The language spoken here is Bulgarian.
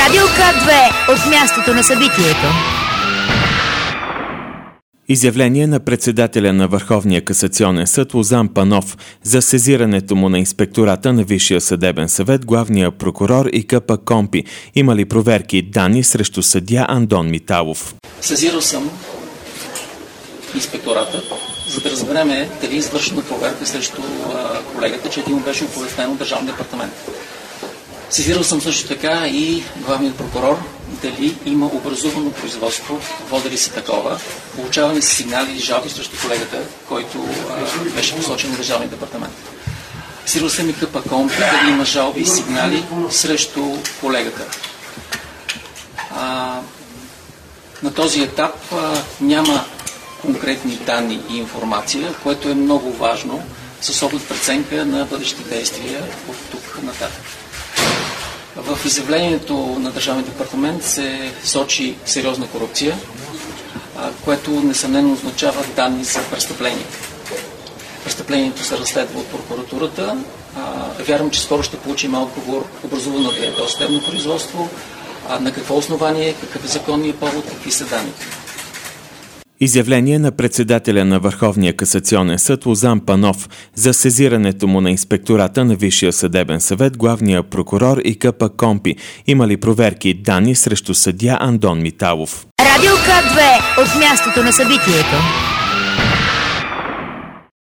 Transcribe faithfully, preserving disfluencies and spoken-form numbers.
Радио К две от мястото на събитието. Изявление на председателя на Върховния касационен съд Лозан Панов за сезирането му на инспектората на Висшия съдебен съвет, главния прокурор и КПКОНПИ. Има ли проверки данни срещу съдия Андон Миталов? Сезирал съм инспектората, за да разбереме дали е извършена проверка срещу а, колегата, че един му беше оповестен от Държавния департамент. Сезирал съм също така и главният прокурор, дали има образувано производство, водили се такова, получавани са сигнали и жалби срещу колегата, който а, беше посочен от Държавния департамент. Сезирал съм и КПКОНПИ, дали има жалби и сигнали срещу колегата. А, на този етап а, няма конкретни данни и информация, което е много важно с оглед преценка на бъдещи действия от тук нататък. В изявлението на Държавния департамент се сочи сериозна корупция, което несъмнено означава данни за престъпление. Престъплението се разследва от прокуратурата. Вярвам, че скоро ще получим отговор, образувано ли е досъдебно производство, на какво основание, какъв е законният повод, какви са данните. Изявление на председателя на Върховния касационен съд Лозан Панов за сезирането му на инспектората на Висшия съдебен съвет, главния прокурор и КПКОНПИ. Има ли проверки данни срещу съдия Андон Миталов? Радио К две от мястото на събитието.